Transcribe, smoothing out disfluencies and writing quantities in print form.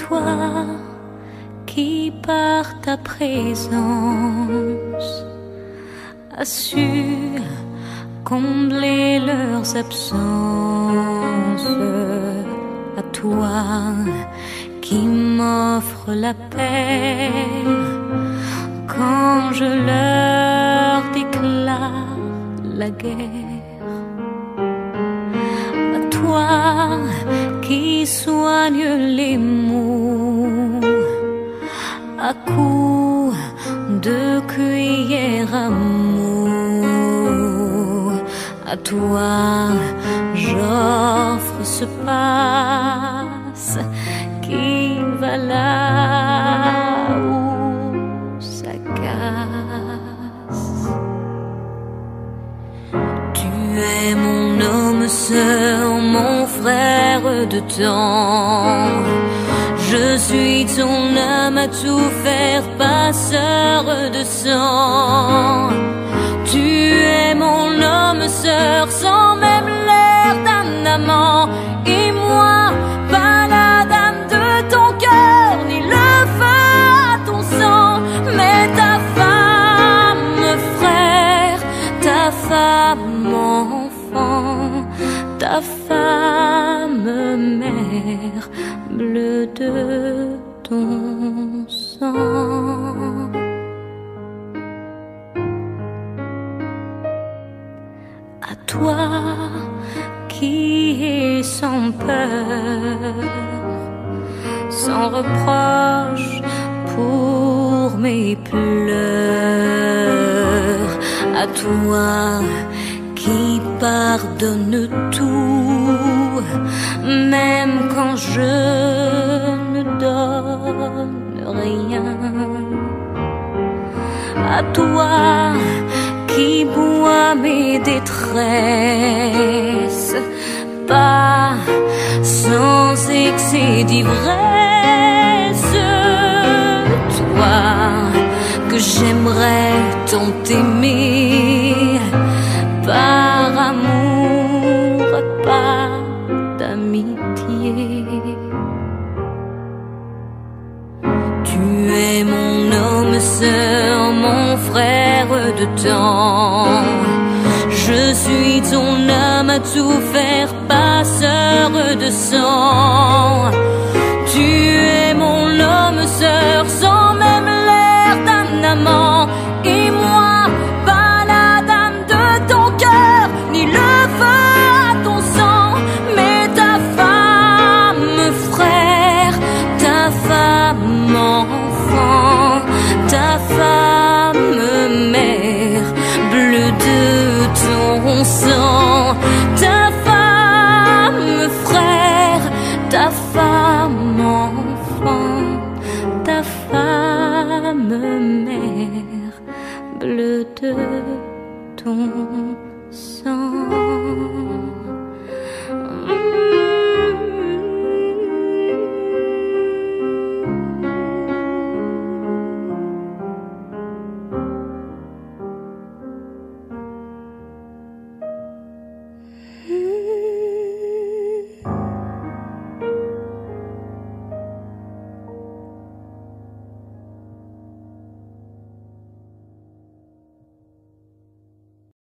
toi qui par ta présence as su combler leurs absences, à toi qui m'offre la paix quand je leur déclare la guerre, à toi qui soigne les maux à coups de cuillère à mots, à toi j'offre ce passe qui va là où ça casse. Tu es mon homme sœur, mon frère de temps. Je suis ton âme à tout faire, passeur de sang. Tu es mon homme sœur, sans même l'air d'un amant. Et moi, pas la dame de ton cœur, ni le feu à ton sang, mais ta femme, frère, ta femme, enfant, ta femme, mère, bleu de ton sang. À toi qui es sans peur, sans reproche pour mes pleurs, à toi qui pardonne tout, même quand je ne donne rien, à toi qui bois mes détresses, pas sans excès d'ivresse, toi que j'aimerais tant aimer, par amour, par d'amitié. Tu es mon homme sœur, mon frère de temps. Je suis ton âme à tout faire, passeur de sang. Tu es mon homme sœur, sans même l'air d'un amant. Et moi, pas la dame de ton cœur, ni le feu à ton sang, mais ta femme, frère, ta femme, enfant, ta femme, mère, bleu de ton sang, ta femme, frère, ta femme, enfant, ta femme, mère, bleu de ton sang.